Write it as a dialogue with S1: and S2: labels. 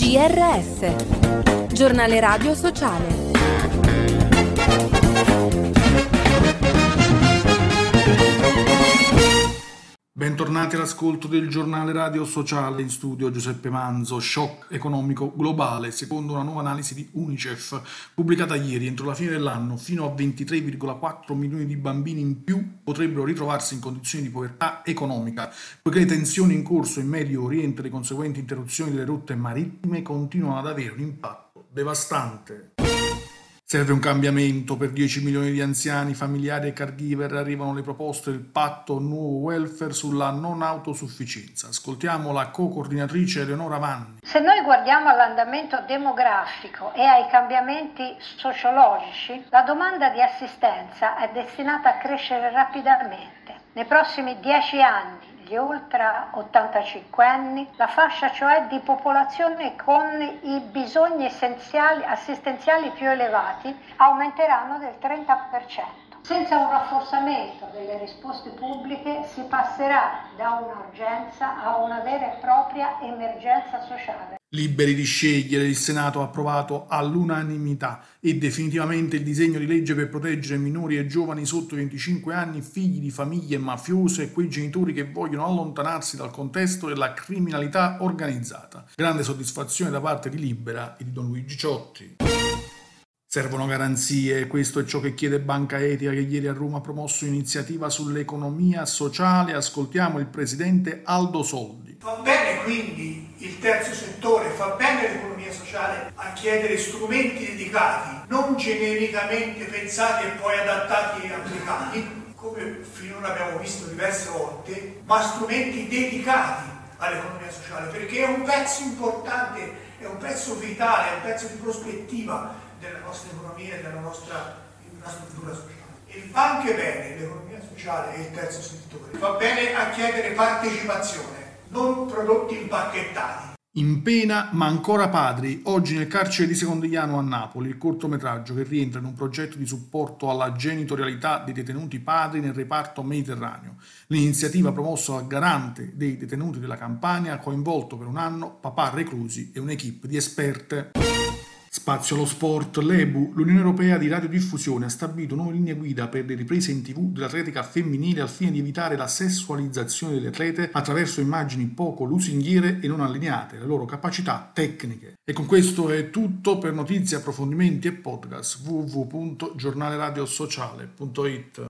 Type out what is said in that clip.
S1: GRS, Giornale Radio Sociale.
S2: Bentornati all'ascolto del Giornale Radio Sociale, in studio Giuseppe Manzo. Shock economico globale. Secondo una nuova analisi di UNICEF pubblicata ieri, entro la fine dell'anno fino a 23,4 milioni di bambini in più potrebbero ritrovarsi in condizioni di povertà economica, poiché le tensioni in corso in Medio Oriente e le conseguenti interruzioni delle rotte marittime continuano ad avere un impatto devastante. Serve un cambiamento per 10 milioni di anziani, familiari e caregiver. Arrivano le proposte del patto nuovo welfare sulla non autosufficienza. Ascoltiamo la co-coordinatrice Eleonora Vanni.
S3: Se noi guardiamo all'andamento demografico e ai cambiamenti sociologici, la domanda di assistenza è destinata a crescere rapidamente. Nei prossimi 10 anni gli ultra 85 anni, la fascia cioè di popolazione con i bisogni assistenziali più elevati, aumenteranno del 30%. Senza un rafforzamento delle risposte pubbliche si passerà da un'urgenza a una vera e propria emergenza sociale.
S2: Liberi di scegliere, il Senato ha approvato all'unanimità e definitivamente il disegno di legge per proteggere minori e giovani sotto i 25 anni, figli di famiglie mafiose e quei genitori che vogliono allontanarsi dal contesto della criminalità organizzata. Grande soddisfazione da parte di Libera e di Don Luigi Ciotti. Servono garanzie, questo è ciò che chiede Banca Etica, che ieri a Roma ha promosso un'iniziativa sull'economia sociale. Ascoltiamo il presidente Aldo Soldi.
S4: Va bene quindi il terzo settore, fa bene l'economia sociale a chiedere strumenti dedicati, non genericamente pensati e poi adattati e applicati, come finora abbiamo visto diverse volte, ma strumenti dedicati all'economia sociale, perché è un pezzo importante, è un pezzo vitale, è un pezzo di prospettiva della nostra economia e della nostra infrastruttura sociale. E va anche bene l'economia sociale e il terzo settore, va bene a chiedere partecipazione, non prodotti impacchettati.
S2: In pena ma ancora padri, oggi nel carcere di Secondigliano a Napoli, il cortometraggio che rientra in un progetto di supporto alla genitorialità dei detenuti padri nel reparto mediterraneo. L'iniziativa promossa dal garante dei detenuti della Campania ha coinvolto per un anno papà reclusi e un'equipe di esperte. Spazio allo sport. L'EBU, l'Unione Europea di Radiodiffusione, ha stabilito nuove linee guida per le riprese in TV dell'atletica femminile al fine di evitare la sessualizzazione delle atlete attraverso immagini poco lusinghiere e non allineate alle loro capacità tecniche. E con questo è tutto. Per notizie, approfondimenti e podcast www.giornaleradiosociale.it.